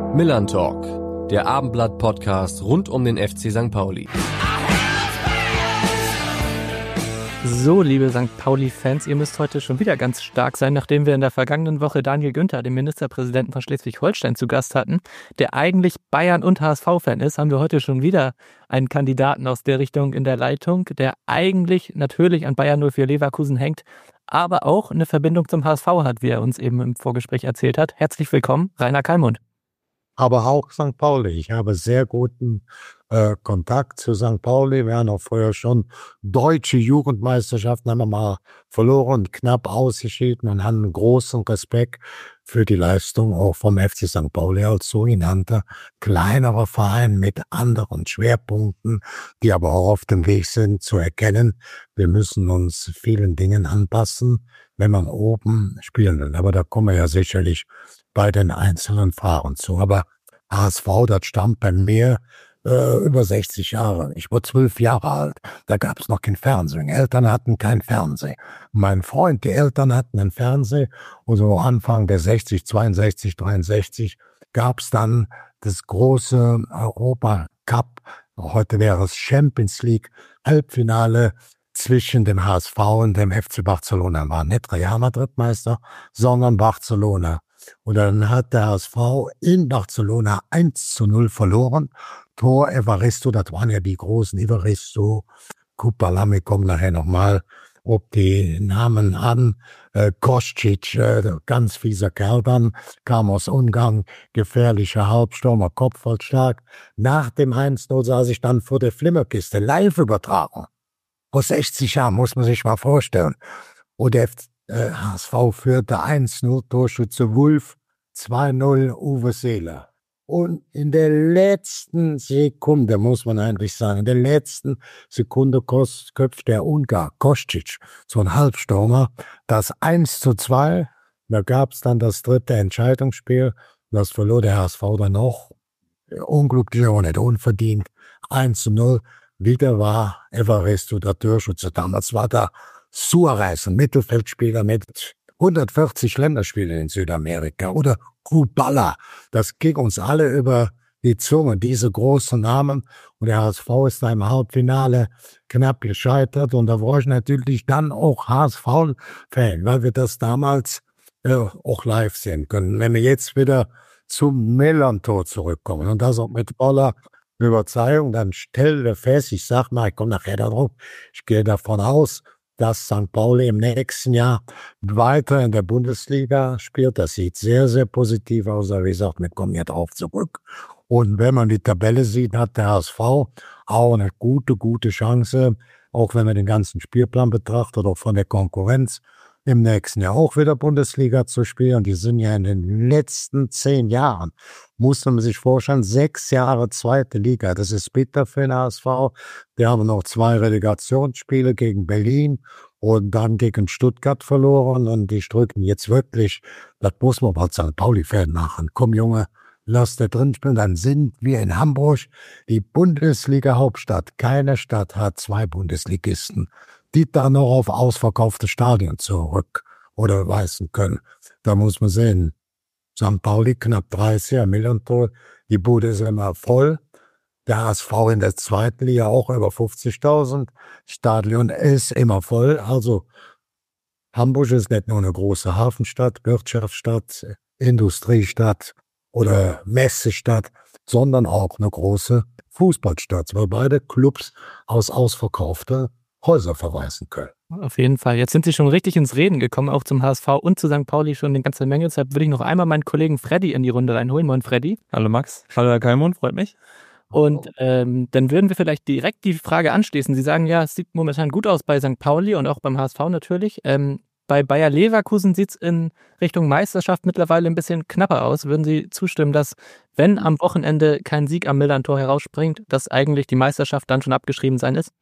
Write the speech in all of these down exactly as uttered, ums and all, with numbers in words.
Millern Talk, der Abendblatt-Podcast rund um den F C Sankt Pauli. So, liebe Sankt Pauli-Fans, ihr müsst heute schon wieder ganz stark sein, nachdem wir in der vergangenen Woche Daniel Günther, den Ministerpräsidenten von Schleswig-Holstein, zu Gast hatten, der eigentlich Bayern- und H S V-Fan ist, haben wir heute schon wieder einen Kandidaten aus der Richtung in der Leitung, der eigentlich natürlich an Bayer null vier Leverkusen hängt, aber auch eine Verbindung zum H S V hat, wie er uns eben im Vorgespräch erzählt hat. Herzlich willkommen, Rainer Kallmund. Aber auch Sankt Pauli. Ich habe sehr guten äh, Kontakt zu Sankt Pauli. Wir haben auch vorher schon deutsche Jugendmeisterschaften haben wir mal verloren, knapp ausgeschieden und haben großen Respekt für die Leistung auch vom F C Sankt Pauli als sogenannter kleinerer Verein mit anderen Schwerpunkten, die aber auch auf dem Weg sind zu erkennen, wir müssen uns vielen Dingen anpassen, wenn man oben spielen will. Aber da kommen wir ja sicherlich bei den einzelnen Fragen zu. Aber H S V, das stammt bei mir äh, über sechzig Jahre. Ich war zwölf Jahre alt. Da gab es noch kein Fernsehen. Eltern hatten kein Fernsehen. Mein Freund, die Eltern hatten einen Fernseher. Und so Anfang der sechzig, zweiundsechzig, dreiundsechzig gab es dann das große Europa Cup. Heute wäre es Champions League Halbfinale zwischen dem H S V und dem F C Barcelona. War nicht Real Madrid Meister, sondern Barcelona. Und dann hat der H S V in Barcelona eins zu null verloren. Tor Evaristo, das waren ja die großen Evaristo, Kupala, wir kommen nachher nochmal ob die Namen an. Äh, Kostic, äh, ganz fieser Kerl dann, kam aus Ungarn, gefährlicher Halbstürmer, kopfballstark. Nach dem eins null saß ich dann vor der Flimmerkiste, live übertragen. Vor sechzig Jahren, muss man sich mal vorstellen. Und der äh, H S V führte eins null, Torschütze Wulff, zwei null, Uwe Seeler. Und in der letzten Sekunde, muss man eigentlich sagen, in der letzten Sekunde köpft der Ungar, Kostic, so ein Halbstürmer, das eins zu zwei. Da gab es dann das dritte Entscheidungsspiel. Das verlor der H S V dann noch. Unglücklich, aber nicht unverdient. eins zu null. Wieder war Evaristo der Torschütze. Damals war da Suarez, ein Mittelfeldspieler mit hundertvierzig Länderspielen in Südamerika. Oder Kubala. Das ging uns alle über die Zunge, diese großen Namen. Und der H S V ist da im Halbfinale knapp gescheitert. Und da war ich natürlich dann auch H S V-Fan, weil wir das damals äh, auch live sehen können. Wenn wir jetzt wieder zum Millern-Tor zurückkommen und das auch mit voller Überzeugung, dann stell dir fest, ich sag mal, ich komme nachher darauf, ich gehe davon aus, dass Sankt Pauli im nächsten Jahr weiter in der Bundesliga spielt. Das sieht sehr, sehr positiv aus. Aber wie gesagt, wir kommen ja drauf zurück. Und wenn man die Tabelle sieht, hat der H S V auch eine gute, gute Chance, auch wenn man den ganzen Spielplan betrachtet, auch von der Konkurrenz, im nächsten Jahr auch wieder Bundesliga zu spielen. Die sind ja in den letzten zehn Jahren, muss man sich vorstellen, sechs Jahre zweite Liga. Das ist bitter für den H S V. Die haben noch zwei Relegationsspiele gegen Berlin und dann gegen Stuttgart verloren. Und die drücken jetzt wirklich, das muss man als Sankt Pauli-Fan machen. Komm Junge, lass da drin spielen. Dann sind wir in Hamburg, die Bundesliga-Hauptstadt. Keine Stadt hat zwei Bundesligisten, die dann noch auf ausverkaufte Stadien zurück oder weisen können. Da muss man sehen, Sankt Pauli knapp dreißig, Millern-Tor, die Bude ist immer voll. Der H S V in der zweiten Liga auch über fünfzigtausend. Stadion ist immer voll. Also Hamburg ist nicht nur eine große Hafenstadt, Wirtschaftsstadt, Industriestadt oder Messestadt, sondern auch eine große Fußballstadt, weil beide Clubs aus ausverkaufter Häuser verweisen können. Auf jeden Fall. Jetzt sind Sie schon richtig ins Reden gekommen, auch zum H S V und zu Sankt Pauli schon eine ganze Menge. Deshalb würde ich noch einmal meinen Kollegen Freddy in die Runde reinholen. Moin Freddy. Hallo Max. Hallo Herr Kallmund, freut mich. Und ähm, dann würden wir vielleicht direkt die Frage anschließen. Sie sagen ja, es sieht momentan gut aus bei Sankt Pauli und auch beim H S V natürlich. Ähm, bei Bayer Leverkusen sieht es in Richtung Meisterschaft mittlerweile ein bisschen knapper aus. Würden Sie zustimmen, dass, wenn am Wochenende kein Sieg am Millern-Tor herausspringt, dass eigentlich die Meisterschaft dann schon abgeschrieben sein ist?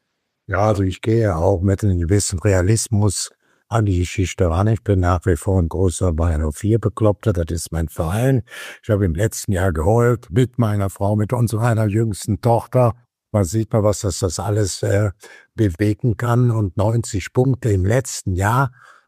Ja, also ich gehe auch mit einem gewissen Realismus an die Geschichte ran. Ich bin nach wie vor ein großer Bayer null vier Bekloppter, das ist mein Verein. Ich habe im letzten Jahr geheult mit meiner Frau, mit unserer jüngsten Tochter. Man sieht mal, was das, das alles äh, bewegen kann. Und neunzig Punkte im letzten Jahr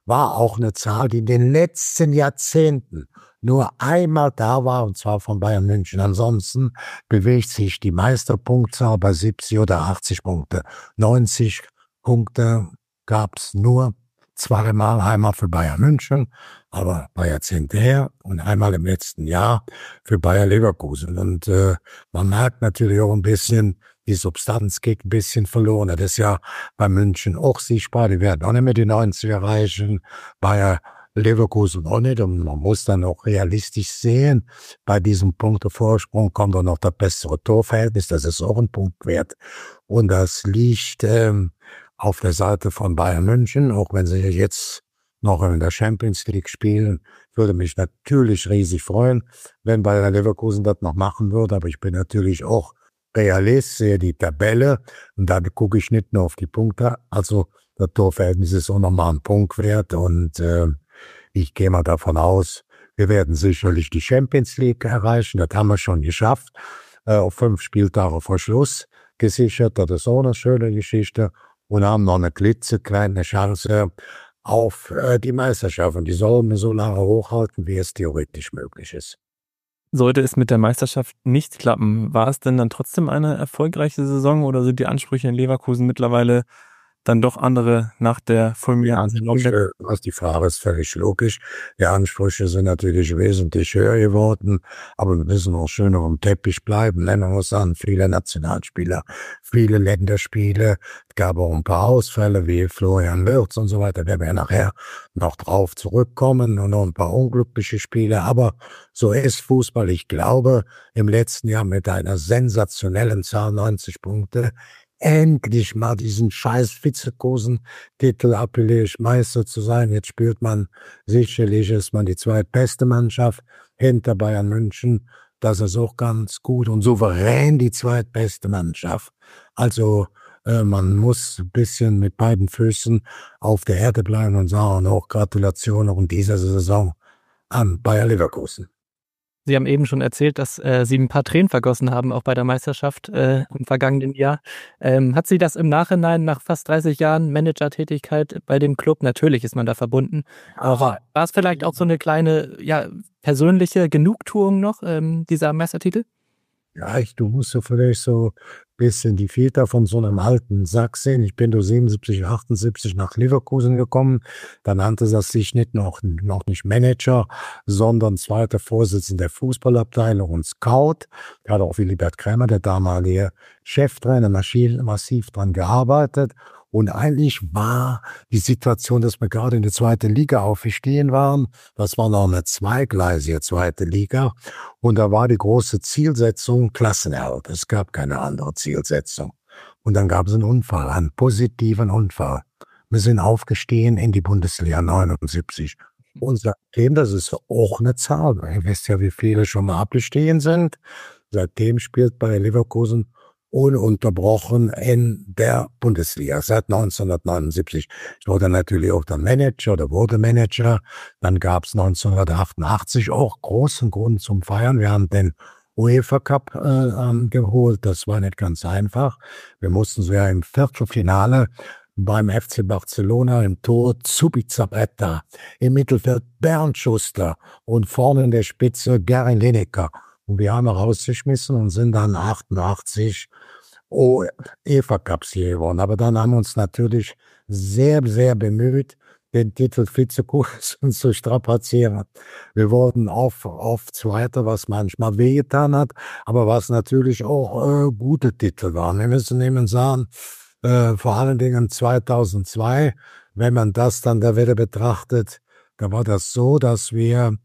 war auch eine Zahl, die in den letzten Jahrzehnten nur einmal da war, und zwar von Bayern München. Ansonsten bewegt sich die Meisterpunktzahl bei siebzig oder achtzig Punkte. neunzig Punkte gab es nur zweimal, einmal für Bayern München, aber bei Jahrzehnten her, und einmal im letzten Jahr für Bayer Leverkusen. Und äh, man merkt natürlich auch ein bisschen, die Substanz geht ein bisschen verloren. Das ist ja bei München auch sichtbar. Die werden auch nicht mehr die neunzig erreichen. Bayer Leverkusen auch nicht. Und man muss dann auch realistisch sehen, bei diesem Punktevorsprung kommt auch noch das bessere Torverhältnis. Das ist auch ein Punkt wert. Und das liegt ähm, auf der Seite von Bayern München, auch wenn sie jetzt noch in der Champions League spielen, würde mich natürlich riesig freuen, wenn Bayer Leverkusen das noch machen würde. Aber ich bin natürlich auch Realist, sehe die Tabelle und da gucke ich nicht nur auf die Punkte. Also das Torverhältnis ist auch nochmal ein Punkt wert und äh, ich gehe mal davon aus, wir werden sicherlich die Champions League erreichen. Das haben wir schon geschafft. Äh, auf fünf Spieltage vor Schluss gesichert. Das ist auch eine schöne Geschichte. Und haben noch eine klitzekleine Chance auf äh, die Meisterschaft. Und die sollen wir so lange hochhalten, wie es theoretisch möglich ist. Sollte es mit der Meisterschaft nicht klappen, war es denn dann trotzdem eine erfolgreiche Saison oder sind die Ansprüche in Leverkusen mittlerweile dann doch andere nach der fulminanten Saison? Was die Frage ist, völlig logisch. Die Ansprüche sind natürlich wesentlich höher geworden, aber wir müssen auch schön auf dem Teppich bleiben. Nennen wir uns an, viele Nationalspieler, viele Länderspiele. Es gab auch ein paar Ausfälle wie Florian Wirtz und so weiter. Da werden wir nachher noch drauf zurückkommen und noch ein paar unglückliche Spiele. Aber so ist Fußball. Ich glaube, im letzten Jahr mit einer sensationellen Zahl, neunzig Punkte, endlich mal diesen scheiß Vizekusen-Titel appelliert, Meister zu sein. Jetzt spürt man, sicherlich ist man die zweitbeste Mannschaft hinter Bayern München. Das ist auch ganz gut und souverän die zweitbeste Mannschaft. Also äh, man muss ein bisschen mit beiden Füßen auf der Erde bleiben und sagen auch Gratulation auch in dieser Saison an Bayer Leverkusen. Sie haben eben schon erzählt, dass äh, Sie ein paar Tränen vergossen haben, auch bei der Meisterschaft äh, im vergangenen Jahr. Ähm, hat Sie das im Nachhinein nach fast dreißig Jahren Managertätigkeit bei dem Club, natürlich ist man da verbunden, aber war es vielleicht auch so eine kleine, ja, persönliche Genugtuung noch, ähm, dieser Meistertitel? Ja, ich, du musst so vielleicht so ein bisschen die Väter von so einem alten Sack sehen. Ich bin durch siebenundsiebzig, achtundsiebzig nach Leverkusen gekommen. Da nannte das sich nicht noch, noch nicht Manager, sondern zweiter Vorsitzender der Fußballabteilung und Scout. Da hat auch Willibert Krämer, der damalige Cheftrainer, massiv dran gearbeitet. Und eigentlich war die Situation, dass wir gerade in der zweiten Liga aufgestiegen waren. Das war noch eine zweigleisige zweite Liga. Und da war die große Zielsetzung Klassenerhalt. Es gab keine andere Zielsetzung. Und dann gab es einen Unfall, einen positiven Unfall. Wir sind aufgestiegen in die Bundesliga neunundsiebzig. Und seitdem, das ist auch eine Zahl. Ihr wisst ja, wie viele schon mal abgestiegen sind. Seitdem spielt bei Leverkusen ununterbrochen in der Bundesliga seit neunzehnhundertneunundsiebzig. Ich wurde natürlich auch dann Manager oder wurde Manager. Dann gab es neunzehnhundertachtundachtzig auch großen Grund zum Feiern. Wir haben den UEFA Cup äh, geholt. Das war nicht ganz einfach. Wir mussten so ja im Viertelfinale beim F C Barcelona im Tor Zubizarreta, im Mittelfeld Bernd Schuster und vorne in der Spitze Gary Lineker. Und wir haben rausgeschmissen und sind dann achtundachtzig oh, UEFA Cup-Sieger geworden. Aber dann haben wir uns natürlich sehr, sehr bemüht, den Titel Vizekusen zu strapazieren. Wir wurden oft, oft Zweiter, was manchmal wehgetan hat, aber was natürlich auch äh, gute Titel waren. Wir müssen eben sagen, äh, vor allen Dingen zweitausendzwei, wenn man das dann da wieder betrachtet, da war das so, dass wir,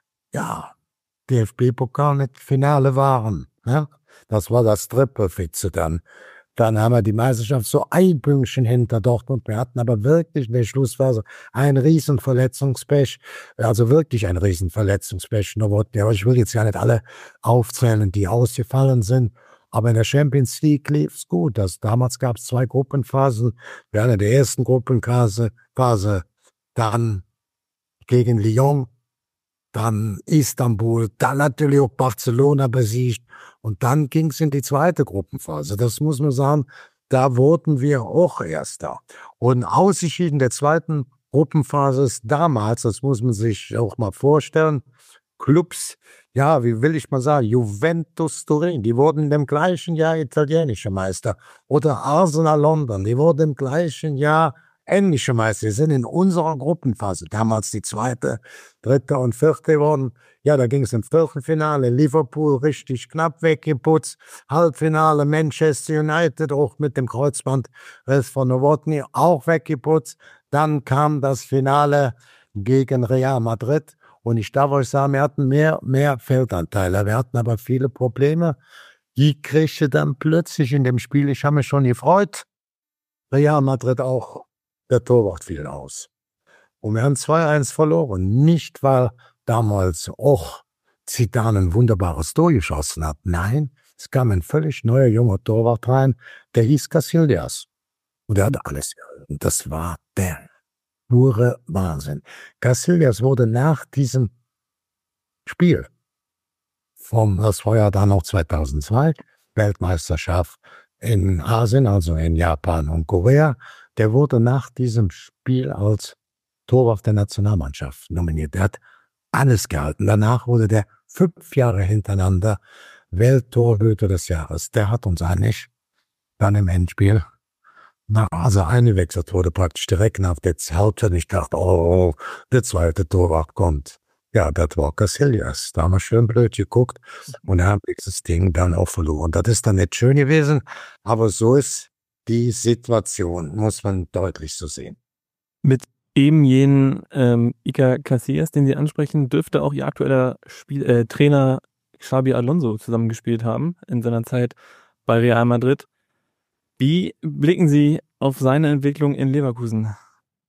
ja, D F B-Pokal nicht Finale waren. Ja? Das war das Trippelfitze dann. Dann haben wir die Meisterschaft so ein Pünktchen hinter Dortmund. Wir hatten aber wirklich in der Schlussphase ein riesen Verletzungspech. Also wirklich ein riesen Verletzungspech. Aber ich will jetzt ja nicht alle aufzählen, die ausgefallen sind. Aber in der Champions League lief es gut. Das, damals gab es zwei Gruppenphasen. Wir hatten in der ersten Gruppenphase Phase, dann gegen Lyon, dann Istanbul, dann natürlich auch Barcelona besiegt und dann ging es in die zweite Gruppenphase. Das muss man sagen, da wurden wir auch Erster. Und ausgeschieden der zweiten Gruppenphase ist damals, das muss man sich auch mal vorstellen, Clubs, ja, wie will ich mal sagen, Juventus Turin, die wurden in dem gleichen Jahr italienische Meister. Oder Arsenal London, die wurden im gleichen Jahr englische Meister. Die sind in unserer Gruppenphase, damals die zweite, dritte und vierte geworden. Ja, da ging es im Viertelfinale, Liverpool richtig knapp weggeputzt, Halbfinale Manchester United, auch mit dem Kreuzbandriss von Novotny, auch weggeputzt. Dann kam das Finale gegen Real Madrid. Und ich darf euch sagen, wir hatten mehr, mehr Feldanteile. Wir hatten aber viele Probleme. Die kriegte dann plötzlich in dem Spiel, ich habe mich schon gefreut, Real Madrid auch, der Torwart fiel aus. Und wir haben zwei eins verloren. Nicht, weil damals auch Zidane ein wunderbares Tor geschossen hat. Nein, es kam ein völlig neuer junger Torwart rein, der hieß Casillas. Und der hat alles gehalten. Das war der pure Wahnsinn. Casillas wurde nach diesem Spiel, vom, das war ja dann noch zweitausendzwei, Weltmeisterschaft in Asien, also in Japan und Korea, der wurde nach diesem Spiel als Torwart der Nationalmannschaft nominiert. Der hat alles gehalten. Danach wurde der fünf Jahre hintereinander Welttorhüter des Jahres. Der hat uns eigentlich dann im Endspiel nach Hause eingewechselt, wurde praktisch direkt nach der Halbzeit. Ich dachte, oh, der zweite Torwart kommt. Ja, das war Casillas. Da haben wir schön blöd geguckt und haben dieses Ding dann auch verloren. Das ist dann nicht schön gewesen, aber so ist die Situation, muss man deutlich so sehen. Mit eben jenen ähm, Iker Casillas, den Sie ansprechen, dürfte auch Ihr aktueller Spiel, äh, Trainer Xabi Alonso zusammengespielt haben in seiner Zeit bei Real Madrid. Wie blicken Sie auf seine Entwicklung in Leverkusen?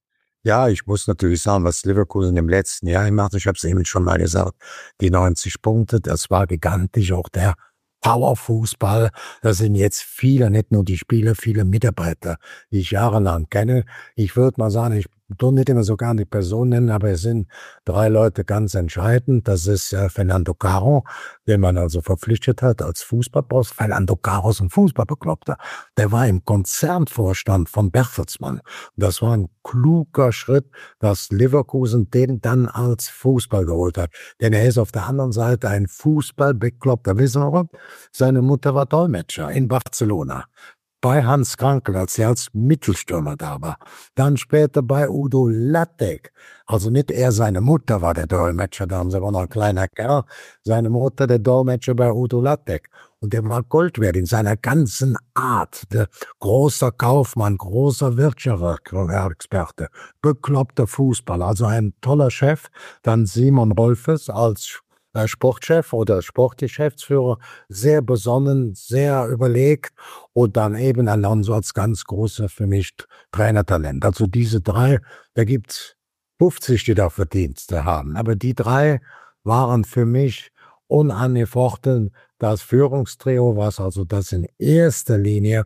Ja, ich muss natürlich sagen, was Leverkusen im letzten Jahr gemacht hat, ich habe es eben schon mal gesagt, die neunzig Punkte, das war gigantisch, auch der Powerfußball, da sind jetzt viele, nicht nur die Spieler, viele Mitarbeiter, die ich jahrelang kenne. Ich würde mal sagen, ich tue nicht immer so gerne die Person nennen, aber es sind drei Leute ganz entscheidend. Das ist äh, Fernando Caro, den man also verpflichtet hat als Fußballboss. Fernando Caro ist ein Fußballbekloppter. Der war im Konzernvorstand von Bertelsmann. Das war ein kluger Schritt, dass Leverkusen den dann als Fußball geholt hat. Denn er ist auf der anderen Seite ein Fußballbekloppter. Wissen wir warum? Seine Mutter war Dolmetscher in Barcelona. Bei Hans Krankl, als er als Mittelstürmer da war. Dann später bei Udo Lattek. Also nicht er, seine Mutter war der Dolmetscher, da haben sie aber noch ein kleiner Kerl. Seine Mutter der Dolmetscher bei Udo Lattek. Und der war Gold wert in seiner ganzen Art. Der großer Kaufmann, großer Wirtschaftsexperte, bekloppter Fußballer, also ein toller Chef. Dann Simon Rolfes als Sportchef oder Sportgeschäftsführer, sehr besonnen, sehr überlegt und dann eben Alonso als ganz großer für mich Trainertalent. Also diese drei, da gibt's fünfzig, die da Verdienste haben, aber die drei waren für mich unangefochten das Führungstrio, was also das in erster Linie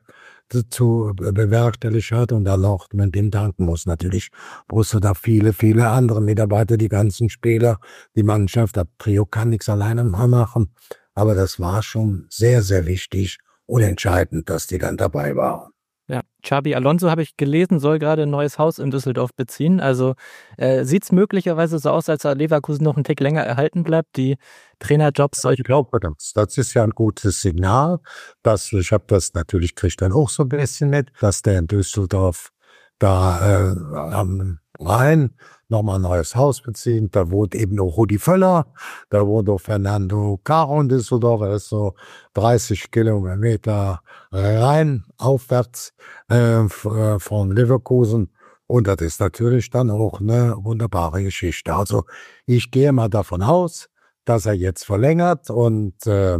zu bewerkstelligt hat und dann auch mit dem danken muss. Natürlich brauchst du da viele, viele andere Mitarbeiter, die ganzen Spieler, die Mannschaft, das Trio kann nichts alleine machen, aber das war schon sehr, sehr wichtig und entscheidend, dass die dann dabei waren. Ja, Xabi Alonso, habe ich gelesen, soll gerade ein neues Haus in Düsseldorf beziehen. Also äh, sieht es möglicherweise so aus, als Leverkusen noch einen Tick länger erhalten bleibt. Die Trainerjobs. Ich glaube, das, das ist ja ein gutes Signal. Dass, ich habe das natürlich, kriege dann auch so ein bisschen mit, dass der in Düsseldorf da äh, am Rhein nochmal ein neues Haus beziehen. Da wohnt eben noch Rudi Völler, da wohnt auch Fernando Caro in Düsseldorf, er ist so dreißig Kilometer rein, aufwärts äh, von Leverkusen. Und das ist natürlich dann auch eine wunderbare Geschichte. Also ich gehe mal davon aus, dass er jetzt verlängert und äh,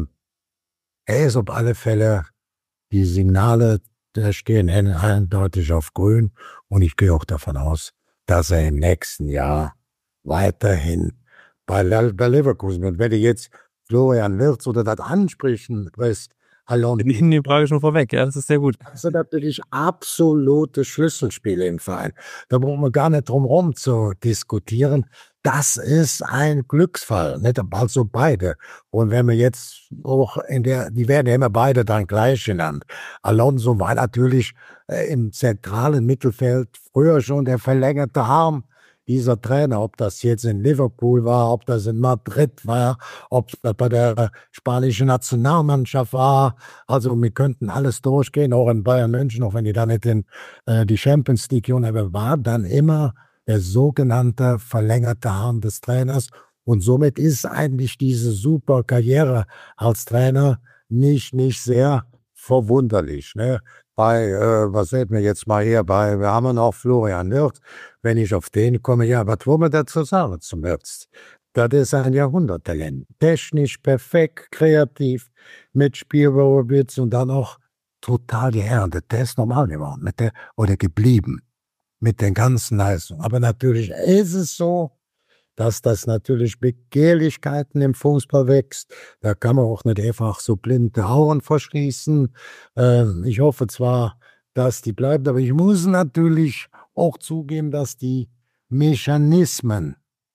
er ist auf alle Fälle, die Signale, da stehen eindeutig auf grün und ich gehe auch davon aus, dass er im nächsten Jahr weiterhin bei, bei Leverkusen wird. Wenn du jetzt Florian Wirtz oder das ansprechen wirst, Alonso. Wir nehmen die Frage schon vorweg, ja, das ist sehr gut. Das sind natürlich absolute Schlüsselspiele im Verein. Da brauchen wir gar nicht drum herum zu diskutieren. Das ist ein Glücksfall, nicht? Also beide. Und wenn wir jetzt auch in der, die werden ja immer beide dann gleich genannt. Alonso war natürlich äh, im zentralen Mittelfeld früher schon der verlängerte Arm dieser Trainer, ob das jetzt in Liverpool war, ob das in Madrid war, ob das bei der spanischen Nationalmannschaft war. Also wir könnten alles durchgehen, auch in Bayern München, auch wenn die da nicht in äh, die Champions League aber war, dann immer der sogenannte verlängerte Arm des Trainers. Und somit ist eigentlich diese super Karriere als Trainer nicht, nicht sehr verwunderlich. Ne? Bei, äh, was sehen wir jetzt mal hier, bei, wir haben noch Florian Wirtz. Wenn ich auf den komme, ja, was wollen wir dazu sagen zum Wirtz? Das ist ein Jahrhunderttalent. Technisch perfekt, kreativ, mit Spielwitz und dann auch total geerdet. Der ist normal geworden mit der, oder geblieben mit den ganzen Leistungen. Aber natürlich ist es so, dass das natürlich Begehrlichkeiten im Fußball wächst. Da kann man auch nicht einfach so blinde Augen verschließen. Äh, ich hoffe zwar, dass die bleibt, aber ich muss natürlich auch zugeben, dass die Mechanismen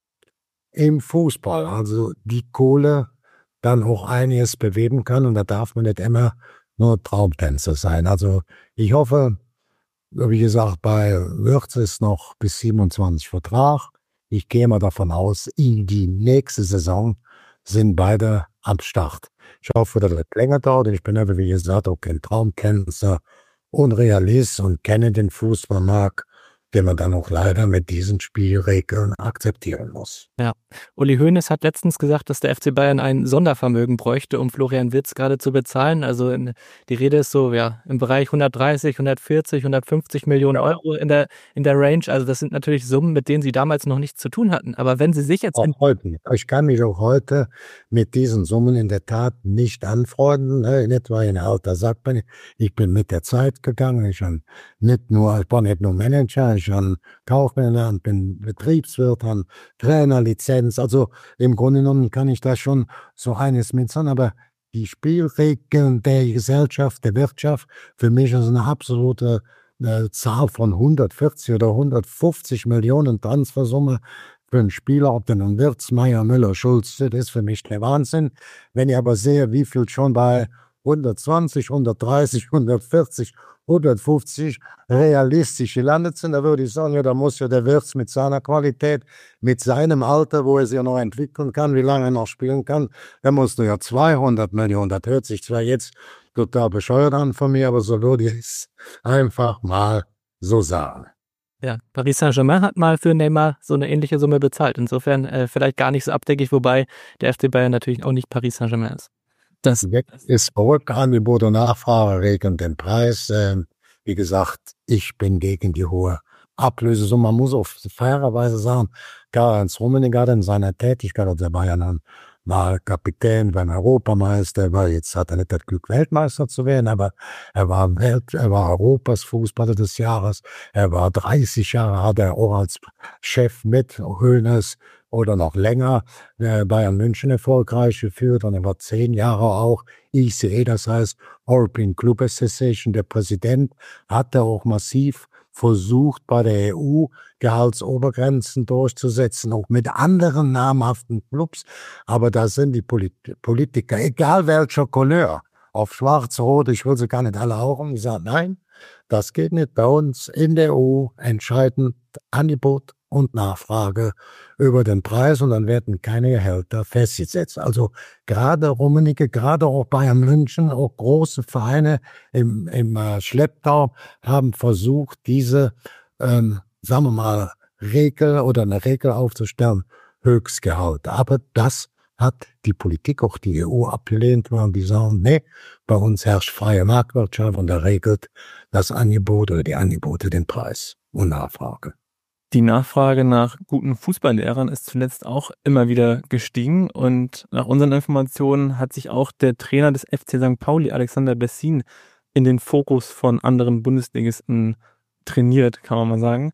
im Fußball, also die Kohle, dann auch einiges bewegen kann. Und da darf man nicht immer nur Traumtänzer sein. Also ich hoffe, wie gesagt, bei Wirtz ist noch bis siebenundzwanzig Vertrag. Ich gehe mal davon aus, in die nächste Saison sind beide am Start. Ich hoffe, dass das länger dauert. Ich bin aber, wie gesagt, auch kein Traumkenner und Realist und kenne den Fußballmarkt, den man dann auch leider mit diesen Spielregeln akzeptieren muss. Ja, Uli Hoeneß hat letztens gesagt, dass der F C Bayern ein Sondervermögen bräuchte, um Florian Wirtz gerade zu bezahlen. Also in, die Rede ist so, ja, im Bereich hundertdreißig, hundertvierzig, hundertfünfzig Millionen Euro in der, in der Range. Also das sind natürlich Summen, mit denen sie damals noch nichts zu tun hatten. Aber wenn sie sich jetzt... Auch heute nicht. Ich kann mich auch heute mit diesen Summen in der Tat nicht anfreunden. In etwa in alter sagt man, ich bin mit der Zeit gegangen. Ich bin nicht nur, ich war nicht nur Manager, ich bin Kaufmann, bin Betriebswirt, bin Trainerlizenz. Also im Grunde genommen kann ich da schon so eines mit sagen, aber die Spielregeln der Gesellschaft, der Wirtschaft, für mich ist eine absolute äh, Zahl von hundertvierzig oder hundertfünfzig Millionen Transfersumme für einen Spieler, ob der nun Wirtz, Meier, Müller, Schulz, das ist für mich der Wahnsinn. Wenn ich aber sehe, wie viel schon bei hundertzwanzig, hundertdreißig, hundertvierzig, hundertfünfzig realistisch gelandet sind, da würde ich sagen, ja, da muss ja der Wirtz mit seiner Qualität, mit seinem Alter, wo er sich ja noch entwickeln kann, wie lange er noch spielen kann, da musst du ja zweihundert Millionen, das hört sich zwar jetzt total bescheuert an von mir, aber so würde ich es einfach mal so sagen. Ja, Paris Saint-Germain hat mal für Neymar so eine ähnliche Summe bezahlt. Insofern äh, vielleicht gar nicht so abdeckig, wobei der F C Bayern natürlich auch nicht Paris Saint-Germain ist. Das ist verrückt, Angebot und Nachfrage regeln den Preis. Ähm, wie gesagt, ich bin gegen die hohe Ablösesumme. Man muss auf fairerweise sagen, Karl-Heinz Rummenigge hat in seiner Tätigkeit als der Bayern mal Kapitän beim Europameister, war jetzt hat er nicht das Glück, Weltmeister zu werden, aber er war Welt, er war Europas Fußballer des Jahres. Er war dreißig Jahre, hat er auch als Chef mit Hoeneß oder noch länger äh, Bayern München erfolgreich geführt und er war zehn Jahre auch I C E, das heißt European Club Association. Der Präsident hatte auch massiv versucht, bei der E U Gehaltsobergrenzen durchzusetzen, auch mit anderen namhaften Clubs. Aber da sind die Polit- Politiker, egal welcher Couleur, auf schwarz-rot, ich will sie gar nicht alle auch, die sagen, nein, das geht nicht bei uns in der E U, entscheidend Angebot und Nachfrage über den Preis und dann werden keine Gehälter festgesetzt. Also gerade Rummenigge, gerade auch Bayern München, auch große Vereine im, im äh, Schlepptau haben versucht, diese, ähm, sagen wir mal, Regel oder eine Regel aufzustellen, Höchstgehalt. Aber das hat die Politik, auch die E U, abgelehnt, weil die sagen, nee, bei uns herrscht freie Marktwirtschaft und da regelt das Angebot oder die Angebote den Preis und Nachfrage. Die Nachfrage nach guten Fußballlehrern ist zuletzt auch immer wieder gestiegen und nach unseren Informationen hat sich auch der Trainer des F C Sankt Pauli, Alexander Bessin, in den Fokus von anderen Bundesligisten trainiert, kann man mal sagen.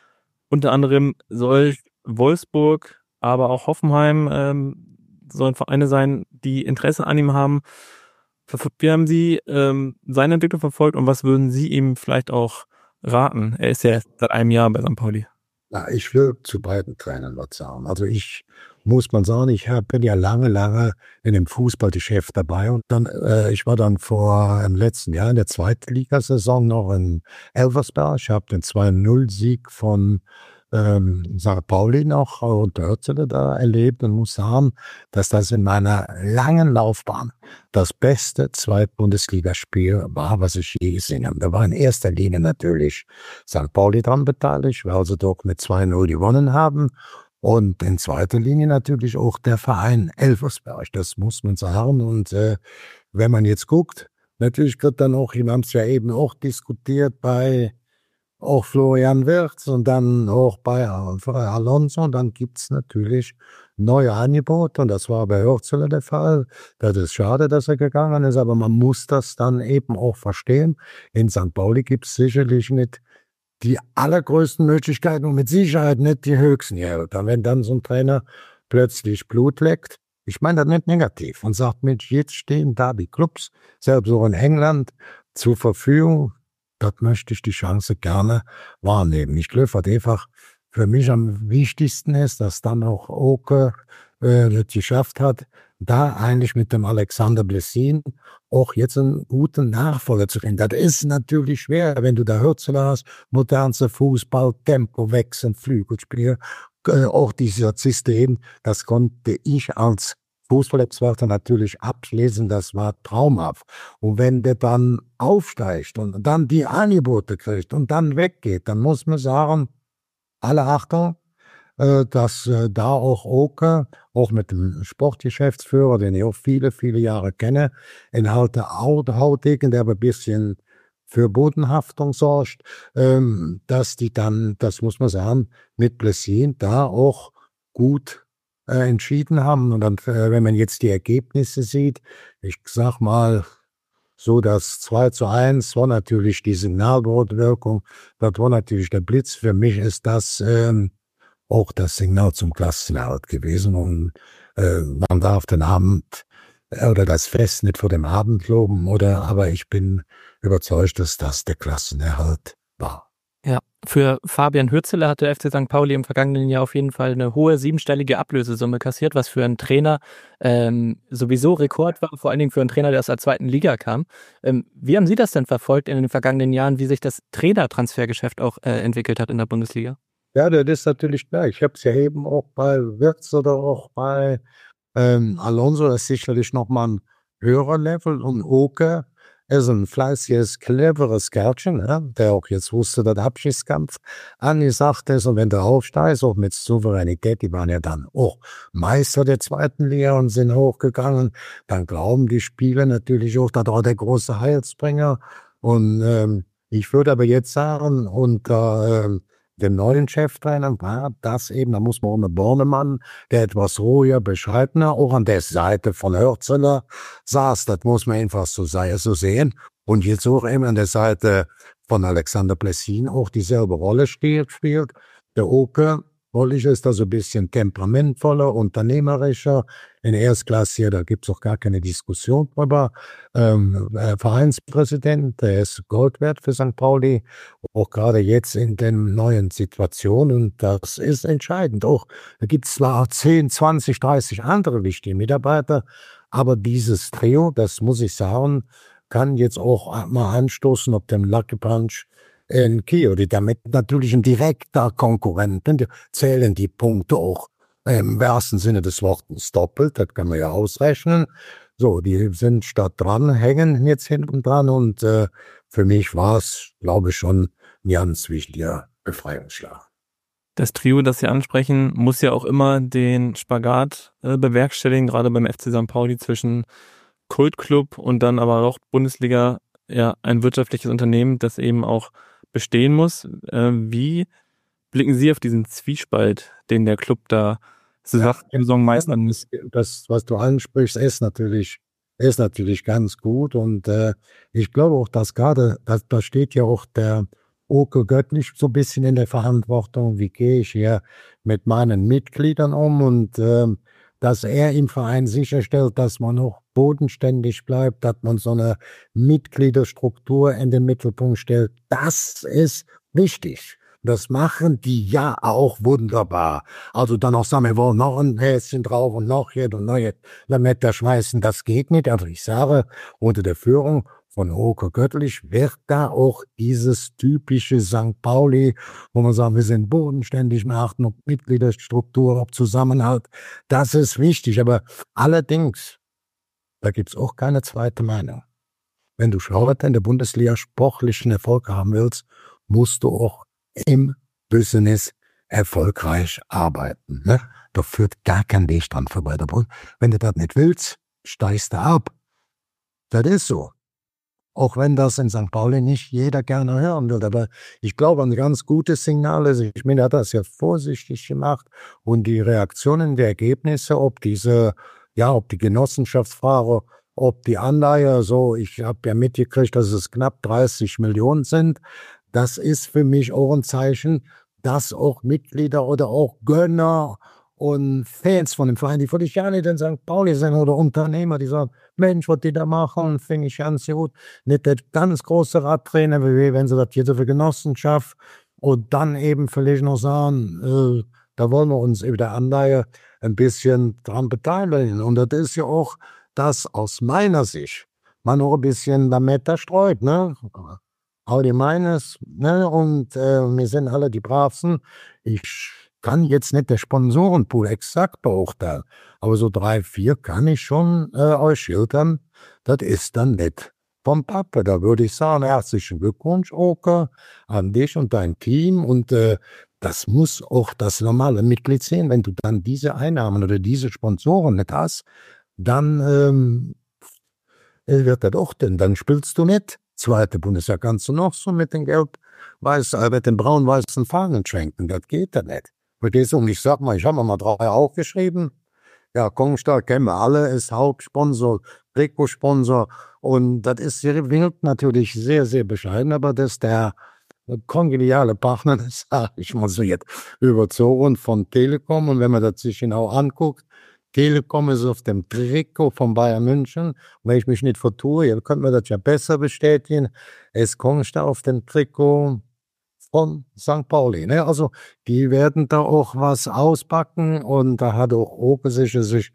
Unter anderem soll Wolfsburg, aber auch Hoffenheim ähm, sollen Vereine sein, die Interesse an ihm haben. Wie haben Sie ähm, seine Entwicklung verfolgt und was würden Sie ihm vielleicht auch raten? Er ist ja erst seit einem Jahr bei Sankt Pauli. Na, ich will zu beiden Trainern was sagen. Also ich muss man sagen, ich hab, bin ja lange, lange in dem Fußballgeschäft dabei und dann, äh, ich war dann vor im letzten Jahr in der Zweitligasaison noch in Elversberg. Ich habe den zwei null Sieg von ähm, Sankt Pauli noch unter Özil da erlebt und muss sagen, dass das in meiner langen Laufbahn das beste Zweitbundesligaspiel war, was ich je gesehen habe. Da war in erster Linie natürlich Sankt Pauli dran beteiligt, weil sie doch mit zwei null gewonnen haben. Und in zweiter Linie natürlich auch der Verein Elversberg, das muss man sagen. Und äh, wenn man jetzt guckt, natürlich wird dann auch, wir haben es ja eben auch diskutiert bei auch Florian Wirtz und dann auch bei Alonso. Und dann gibt es natürlich neue Angebote und das war bei Hürzeler der Fall. Das ist schade, dass er gegangen ist, aber man muss das dann eben auch verstehen. In Sankt Pauli gibt es sicherlich nicht die allergrößten Möglichkeiten und mit Sicherheit nicht die höchsten Gehälter. Wenn dann so ein Trainer plötzlich Blut leckt, ich meine das nicht negativ, und sagt, Mensch, jetzt stehen da die Clubs, selbst auch in England, zur Verfügung, das möchte ich die Chance gerne wahrnehmen. Ich glaube, was einfach für mich am wichtigsten ist, dass dann auch Oke äh, das geschafft hat, da eigentlich mit dem Alexander Blessin auch jetzt einen guten Nachfolger zu finden. Das ist natürlich schwer, wenn du da Hürzel hast, modernster Fußball, Tempo, Wechseln, Flügelspiel, äh, auch dieses System, das konnte ich als Fußballexperte natürlich ablesen, das war traumhaft. Und wenn der dann aufsteigt und dann die Angebote kriegt und dann weggeht, dann muss man sagen, alle Achtung, äh, dass äh, da auch Oke, auch mit dem Sportgeschäftsführer, den ich auch viele, viele Jahre kenne, in Halte Hautigen, der aber ein bisschen für Bodenhaftung sorgt, ähm, dass die dann, das muss man sagen, mit Blessin da auch gut äh, entschieden haben. Und dann, äh, wenn man jetzt die Ergebnisse sieht, ich sag mal, so das zwei zu eins war natürlich die Signalwirkung, das war natürlich der Blitz. Für mich ist das ähm, auch das Signal zum Klassenerhalt gewesen. Und äh, man darf den Abend äh, oder das Fest nicht vor dem Abend loben, oder, aber ich bin überzeugt, dass das der Klassenerhalt war. Ja, für Fabian Hürzeler hat der F C Sankt Pauli im vergangenen Jahr auf jeden Fall eine hohe siebenstellige Ablösesumme kassiert, was für einen Trainer ähm, sowieso Rekord war, vor allen Dingen für einen Trainer, der aus der zweiten Liga kam. Ähm, wie haben Sie das denn verfolgt in den vergangenen Jahren, wie sich das Trainertransfergeschäft auch äh, entwickelt hat in der Bundesliga? Ja, das ist natürlich klar. Ich habe es ja eben auch bei Wirtz oder auch bei ähm, Alonso, das ist sicherlich nochmal ein höherer Level. Und Oke ist ein fleißiges, cleveres Kerlchen, ja, der auch jetzt wusste, dass der Abschiedskampf angesagt ist. Und wenn der aufsteigt, auch mit Souveränität, die waren ja dann auch Meister der zweiten Liga und sind hochgegangen, dann glauben die Spieler natürlich auch, das war der große Heilsbringer. Und ähm, ich würde aber jetzt sagen, unter ähm, dem neuen Cheftrainer war das eben, da muss man ohne Bornemann, der etwas ruhiger, bescheidener, auch an der Seite von Hürzeler saß, das muss man einfach so, so sehen. Und jetzt auch eben an der Seite von Alexander Blessin auch dieselbe Rolle spielt. spielt. Der Oke, Wollich ist da so ein bisschen temperamentvoller, unternehmerischer, in Erstklasse, da gibt's auch gar keine Diskussion drüber. Ähm, äh, Vereinspräsident, der ist Gold wert für Sankt Pauli, auch gerade jetzt in den neuen Situationen, und das ist entscheidend. Auch da gibt's zwar zehn, zwanzig, dreißig andere wichtige Mitarbeiter, aber dieses Trio, das muss ich sagen, kann jetzt auch mal anstoßen, ob dem Lucky Punch in Kiel, die damit natürlich ein direkter Konkurrent, die zählen die Punkte auch im wahrsten Sinne des Wortes doppelt, das kann man ja ausrechnen. So, die sind statt dran, hängen jetzt hinten dran, und äh, für mich war es, glaube ich, schon ein ganz wichtiger Befreiungsschlag. Das Trio, das Sie ansprechen, muss ja auch immer den Spagat äh, bewerkstelligen, gerade beim F C Sankt Pauli zwischen Kultclub und dann aber auch Bundesliga, ja, ein wirtschaftliches Unternehmen, das eben auch bestehen muss. Äh, wie blicken Sie auf diesen Zwiespalt, den der Club da Saison meistern muss? Das, was du ansprichst, ist natürlich, ist natürlich ganz gut, und äh, ich glaube auch, dass gerade, dass, da steht ja auch der Oke Göttlich so ein bisschen in der Verantwortung, wie gehe ich hier mit meinen Mitgliedern um, und äh, dass er im Verein sicherstellt, dass man noch bodenständig bleibt, dass man so eine Mitgliederstruktur in den Mittelpunkt stellt. Das ist wichtig. Das machen die ja auch wunderbar. Also dann noch sagen, wir wollen noch ein Häschen drauf und noch hier und neue Lametta schmeißen. Das geht nicht. Also ich sage, unter der Führung von Oke Göttlich wird da auch dieses typische Sankt Pauli, wo man sagt, wir sind bodenständig, wir achten auf Mitgliederstruktur, auf Zusammenhalt. Das ist wichtig. Aber allerdings, da gibt's auch keine zweite Meinung. Wenn du heute in der Bundesliga sportlichen Erfolg haben willst, musst du auch im Business erfolgreich arbeiten. Ne? Da führt gar kein Weg dran vorbei. Wenn du das nicht willst, steigst du ab. Das ist so. Auch wenn das in Sankt Pauli nicht jeder gerne hören will. Aber ich glaube, ein ganz gutes Signal ist, ich meine, er hat das ja vorsichtig gemacht und die Reaktionen, die Ergebnisse, ob diese, ja, ob die Genossenschaftsfahrer, ob die Anleihe, so, ich habe ja mitgekriegt, dass es knapp dreißig Millionen sind. Das ist für mich auch ein Zeichen, dass auch Mitglieder oder auch Gönner und Fans von dem Verein, die völlig ja nicht in Sankt Pauli sind oder Unternehmer, die sagen, Mensch, was die da machen, finde ich ganz gut. Nicht der ganz große Radtrainer, wie wenn sie das hier so für Genossenschaft und dann eben vielleicht noch sagen, äh, da wollen wir uns über der Anleihe ein bisschen dran beteiligen. Und das ist ja auch das aus meiner Sicht, man noch ein bisschen Lametta streut, ne? Allgemeines, ne, und äh, wir sind alle die Bravsten. Ich kann jetzt nicht der Sponsorenpool exakt beurteilen, aber so drei, vier kann ich schon äh, euch schildern. Das ist dann nicht vom Pappe. Da würde ich sagen, herzlichen Glückwunsch, Oke, an dich und dein Team. Und äh, das muss auch das normale Mitglied sehen. Wenn du dann diese Einnahmen oder diese Sponsoren nicht hast, dann ähm, wird das auch, denn dann spielst du nicht. Zweite Bundesjahr kannst du noch so mit dem Geld weiß, äh, mit den braun-weißen Fahnen schenken. Das geht ja nicht. Und ich sag mal, ich habe mir mal drei aufgeschrieben. Ja, Kongstar kennen wir alle, ist Hauptsponsor, Trikotsponsor. Und das ist wild natürlich sehr, sehr bescheiden, aber das ist der kongeniale Partner, das sage ich mal so jetzt überzogen von Telekom. Und wenn man das sich genau anguckt, Telekom ist auf dem Trikot von Bayern München. Wenn ich mich nicht vertue, ihr könnt mir das ja besser bestätigen, es kommt da auf dem Trikot von Sankt Pauli. Ne? Also die werden da auch was auspacken und da hat auch Oke sich, sich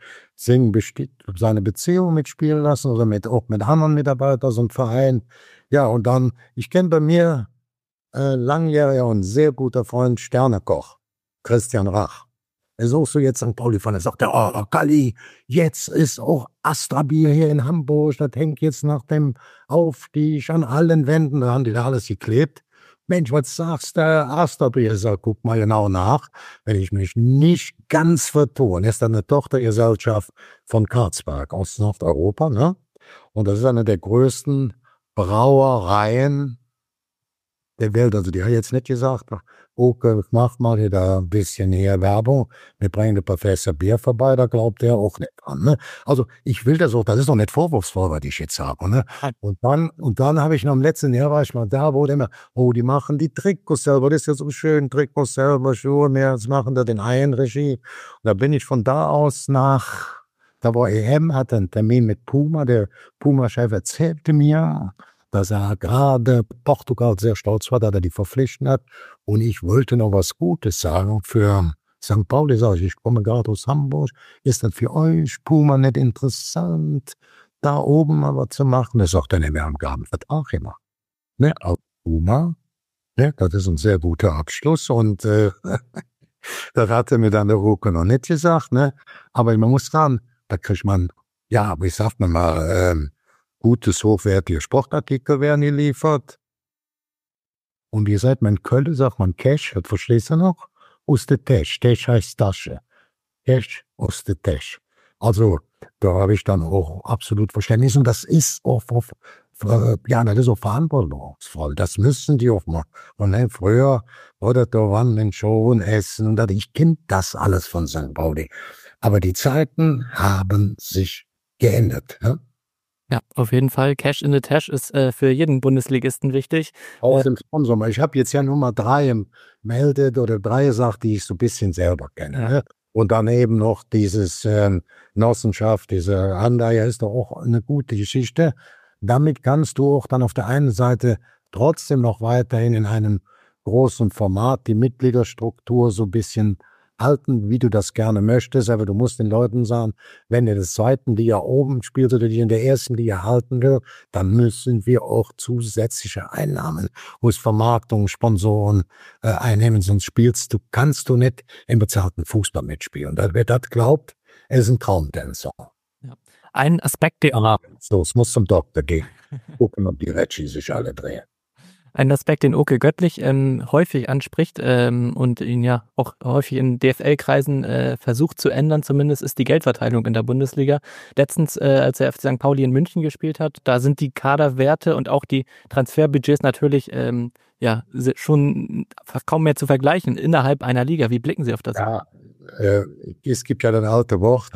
seine Beziehung mitspielen lassen oder mit, auch mit anderen Mitarbeitern, so ein Verein. Ja, und dann, ich kenne bei mir äh, langjähriger und sehr guter Freund Sternekoch, Christian Rach. Er ist auch so jetzt Sankt Pauli-Fan. Er sagt, oh, Kalli, jetzt ist auch Astra Bier hier in Hamburg. Das hängt jetzt nach dem Aufstieg an allen Wänden. Da haben die da alles geklebt. Mensch, was sagst du, Astra Bier? Ich sag, guck mal genau nach. Wenn ich mich nicht ganz vertue, ist dann eine Tochtergesellschaft von Carlsberg aus Nordeuropa, ne? Und das ist eine der größten Brauereien der Welt. Also die hat jetzt nicht gesagt, Oke, mach mal hier da ein bisschen hier Werbung, wir bringen den Professor Bier vorbei, da glaubt er auch nicht dran. Ne? Also ich will das auch, das ist doch nicht vorwurfsvoll, was ich jetzt sage. Ne? Und dann, und dann habe ich noch im letzten Jahr, war ich mal da, wo der immer, oh, die machen die Trikots selber, das ist ja so schön, Trikots selber, Schuhe mehr, das machen da den Eigenregie. Und da bin ich von da aus nach, da war E M, hatte einen Termin mit Puma, der Puma-Chef erzählte mir, dass er gerade Portugal sehr stolz war, dass er die verpflichtet hat. Und ich wollte noch was Gutes sagen für Sankt Pauli. Sag ich, ich komme gerade aus Hamburg. Ist das für euch, Puma, nicht interessant, da oben mal was zu machen? Er sagt, wir haben gar einen Vertrag immer. Ne, als Puma, ne, das ist ein sehr guter Abschluss. Und äh, das hat er mir dann der Oke noch nicht gesagt. Ne? Aber man muss sagen, da kriegt man, ja, wie sagt man mal, ähm, gutes, hochwertige Sportartikel werden geliefert. Und wie sagt man in Köln, sagt man Cash, das verstehst du noch? Aus der Tasche. Tasche heißt Tasche. Cash aus der Tasche. Also, da habe ich dann auch absolut Verständnis. Und das ist auch, auf, ja, das ist auch verantwortungsvoll. Das müssen die auch machen. Und dann früher, oder da waren in Showen, Essen, und das, ich kenne das alles von Sankt Pauli. Aber die Zeiten haben sich geändert. Ja? Ja, auf jeden Fall. Cash in the Tash ist äh, für jeden Bundesligisten wichtig. Auch dem Sponsor. Ich habe jetzt ja nur mal drei meldet oder drei Sachen, die ich so ein bisschen selber kenne. Ja. Und dann eben noch dieses äh, Genossenschaft, diese Anleihe ist doch auch eine gute Geschichte. Damit kannst du auch dann auf der einen Seite trotzdem noch weiterhin in einem großen Format die Mitgliederstruktur so ein bisschen halten, wie du das gerne möchtest, aber du musst den Leuten sagen, wenn ihr das zweiten Liga oben spielt oder die in der ersten Liga halten will, dann müssen wir auch zusätzliche Einnahmen aus Vermarktung, Sponsoren äh, einnehmen, sonst spielst du, kannst du nicht im bezahlten Fußball mitspielen. Wer das glaubt, ist ein Traumtänzer. Ja. Ein Aspekt, der Ah, so, es muss zum Doktor gehen. Gucken, ob die Reggie sich alle drehen. Ein Aspekt, den Oke Göttlich ähm, häufig anspricht ähm, und ihn ja auch häufig in D F L-Kreisen äh, versucht zu ändern, zumindest ist die Geldverteilung in der Bundesliga. Letztens, äh, als der F C Sankt Pauli in München gespielt hat, da sind die Kaderwerte und auch die Transferbudgets natürlich ähm, ja schon kaum mehr zu vergleichen innerhalb einer Liga. Wie blicken Sie auf das? Ja, äh, es gibt ja das alte Wort,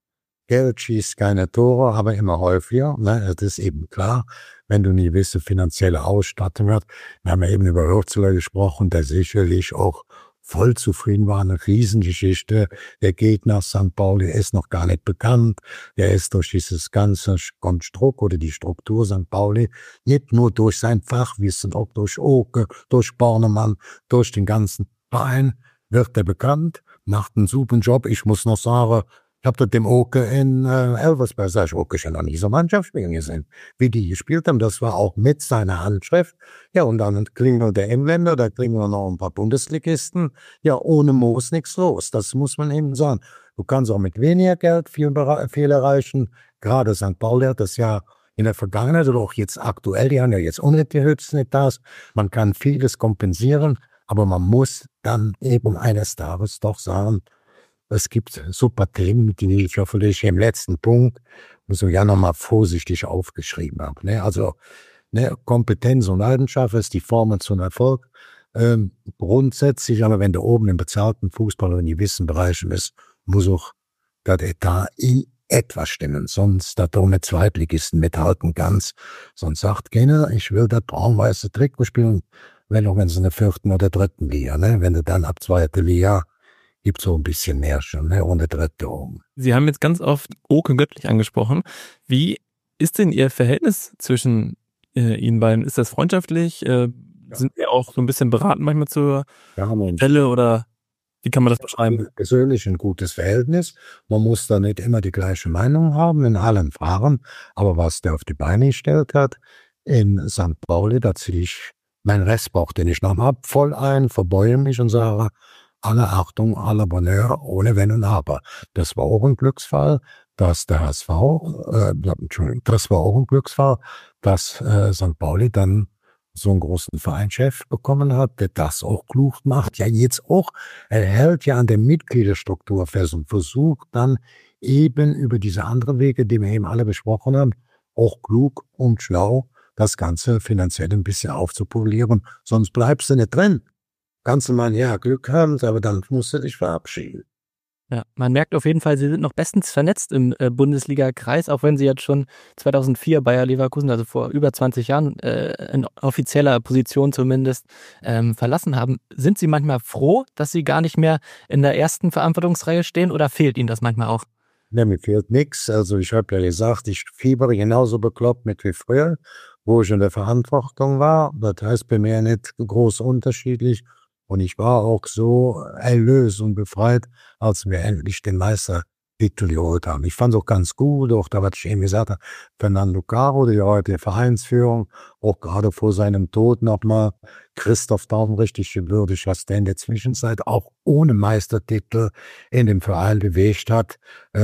Geld schießt keine Tore, aber immer häufiger. Ne? Das ist eben klar, wenn du eine gewisse finanzielle Ausstattung hast. Wir haben ja eben über Hürzeler gesprochen, der sicherlich auch voll zufrieden war, eine Riesengeschichte. Der geht nach Sankt Pauli, der ist noch gar nicht bekannt. Der ist durch dieses ganze Konstrukt oder die Struktur Sankt Pauli, nicht nur durch sein Fachwissen, auch durch Oke, durch Bornemann, durch den ganzen Verein, wird er bekannt, macht einen super Job. Ich muss noch sagen, ich habe dort dem Oke in äh, Elversberg, sag ich, Oke schon noch nie so Mannschaft spielen gesehen, wie die gespielt haben. Das war auch mit seiner Handschrift. Ja, und dann klingelt der Engländer, da klingeln noch ein paar Bundesligisten. Ja, ohne Moos nichts los. Das muss man eben sagen. Du kannst auch mit weniger Geld viel, viel erreichen. Gerade Sankt Pauli hat das ja in der Vergangenheit oder auch jetzt aktuell, die haben ja jetzt auch nicht die höchsten Etats. Man kann vieles kompensieren, aber man muss dann eben eines Tages doch sagen, es gibt super Themen, die ich hoffentlich im letzten Punkt so ja nochmal vorsichtig aufgeschrieben habe. Ne? Also ne, Kompetenz und Leidenschaft ist die Formel zum Erfolg. Ähm, grundsätzlich, aber wenn du oben im bezahlten Fußball oder in gewissen Bereichen bist, muss auch das Etat in etwas stimmen. Sonst, dass du mit Zweitligisten mithalten kannst. Sonst sagt keiner, ich will das braun-weiße Trikot spielen, wenn auch wenn es in der vierten oder dritten Liga, ne? Wenn du dann ab zweite Liga gibt so ein bisschen mehr schon, ne, ohne dritte oben. Sie haben jetzt ganz oft Oke Göttlich angesprochen. Wie ist denn Ihr Verhältnis zwischen äh, Ihnen beiden? Ist das freundschaftlich? Äh, ja. Sind Sie auch so ein bisschen beraten manchmal zur Stelle oder wie kann man das beschreiben? Persönlich ein gutes Verhältnis. Man muss da nicht immer die gleiche Meinung haben in allen Fragen, aber was der auf die Beine gestellt hat, in Sankt Pauli, da ziehe ich meinen Restbauch, den ich noch habe, voll ein, verbeuge mich und sage, alle Achtung, alle Bonheur, ohne Wenn und Aber. Das war auch ein Glücksfall, dass der H S V, äh, Entschuldigung, das war auch ein Glücksfall, dass äh, Sankt Pauli dann so einen großen Vereinschef bekommen hat, der das auch klug macht. Ja, jetzt auch, er hält ja an der Mitgliederstruktur fest und versucht dann eben über diese anderen Wege, die wir eben alle besprochen haben, auch klug und schlau das Ganze finanziell ein bisschen aufzupolieren. Sonst bleibst du nicht drin. Kannst du mal, ja, Glück haben, aber dann musst du dich verabschieden. Ja, man merkt auf jeden Fall, Sie sind noch bestens vernetzt im äh, Bundesliga-Kreis, auch wenn Sie jetzt schon zweitausendvier Bayer Leverkusen, also vor über zwanzig Jahren, äh, in offizieller Position zumindest, ähm, verlassen haben. Sind Sie manchmal froh, dass Sie gar nicht mehr in der ersten Verantwortungsreihe stehen oder fehlt Ihnen das manchmal auch? Ne, mir fehlt nichts. Also ich habe ja gesagt, ich fiebere genauso bekloppt mit wie früher, wo ich in der Verantwortung war. Das heißt bei mir nicht groß unterschiedlich. Und ich war auch so erlöst und befreit, als wir endlich den Meistertitel geholt haben. Ich fand es auch ganz gut, auch da, was ich eben gesagt habe, Fernando Caro, die heute Vereinsführung, auch gerade vor seinem Tod nochmal, Christoph Daum richtig gewürdigt, was der in der Zwischenzeit auch ohne Meistertitel in dem Verein bewegt hat.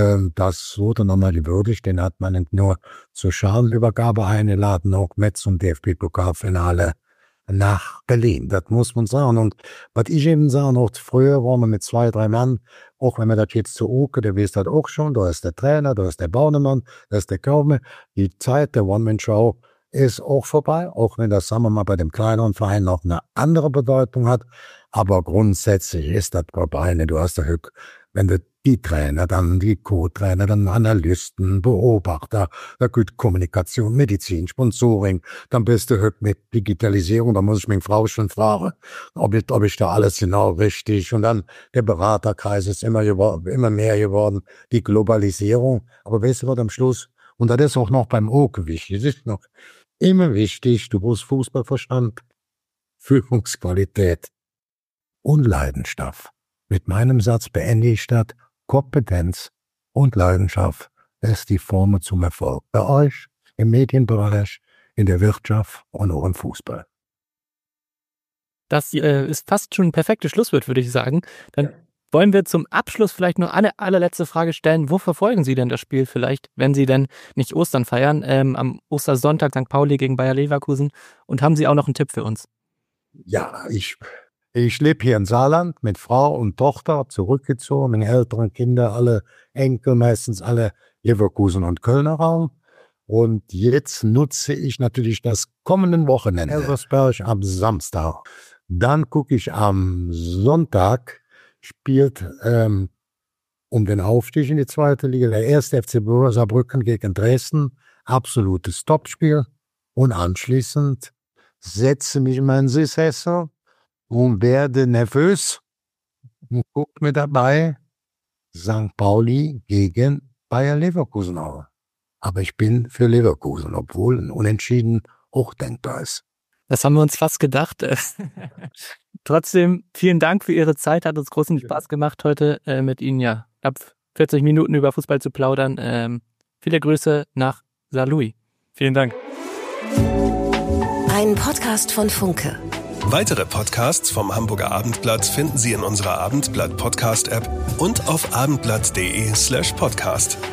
Das wurde nochmal gewürdigt, den hat man nicht nur zur Schalenübergabe eingeladen, auch mit zum D F B-Pokalfinale nach Berlin, das muss man sagen. Und was ich eben sage, noch früher waren wir mit zwei, drei Mann, auch wenn wir das jetzt zu Oke, der weiß das auch schon, da ist der Trainer, da ist der Bornemann, da ist der Kaume. Die Zeit der One-Man-Show ist auch vorbei, auch wenn das, sagen wir mal, bei dem kleineren Verein noch eine andere Bedeutung hat. Aber grundsätzlich ist das vorbei. Du hast ja Glück, wenn du die Trainer, dann die Co-Trainer, dann Analysten, Beobachter, da gibt Kommunikation, Medizin, Sponsoring, dann bist du heute mit Digitalisierung, da muss ich meine Frau schon fragen, ob ich, ob ich da alles genau richtig, und dann der Beraterkreis ist immer, immer mehr geworden, die Globalisierung, aber weißt du was am Schluss, und das ist auch noch beim Oke wichtig, es ist noch immer wichtig, du brauchst Fußballverstand, Führungsqualität und Leidenschaft. Mit meinem Satz beende ich das: Kompetenz und Leidenschaft ist die Formel zum Erfolg. Bei euch, im Medienbereich, in der Wirtschaft und auch im Fußball. Das äh, ist fast schon ein perfektes Schlusswort, würde ich sagen. Dann ja. wollen wir zum Abschluss vielleicht noch eine allerletzte Frage stellen. Wo verfolgen Sie denn das Spiel vielleicht, wenn Sie denn nicht Ostern feiern, ähm, am Ostersonntag Sankt Pauli gegen Bayer Leverkusen? Und haben Sie auch noch einen Tipp für uns? Ja, ich... Ich lebe hier in Saarland mit Frau und Tochter, zurückgezogen, meine älteren Kinder, alle Enkel, meistens alle Leverkusen und Kölner Raum. Und jetzt nutze ich natürlich das kommende Wochenende, Elversberg am Samstag. Dann gucke ich am Sonntag, spielt ähm, um den Aufstieg in die zweite Liga der erste F C Saarbrücken gegen Dresden. Absolutes Topspiel. Und anschließend setze mich in meinen Sitz und werde nervös und guckt mir dabei Sankt Pauli gegen Bayer Leverkusen an. Aber ich bin für Leverkusen, obwohl ein Unentschieden auch denkbar ist. Das haben wir uns fast gedacht. Trotzdem, vielen Dank für Ihre Zeit. Hat uns großen Spaß gemacht, heute äh, mit Ihnen ja ab vierzig Minuten über Fußball zu plaudern. Ähm, viele Grüße nach Saarlouis. Vielen Dank. Ein Podcast von Funke. Weitere Podcasts vom Hamburger Abendblatt finden Sie in unserer Abendblatt-Podcast-App und auf abendblatt.de slash podcast.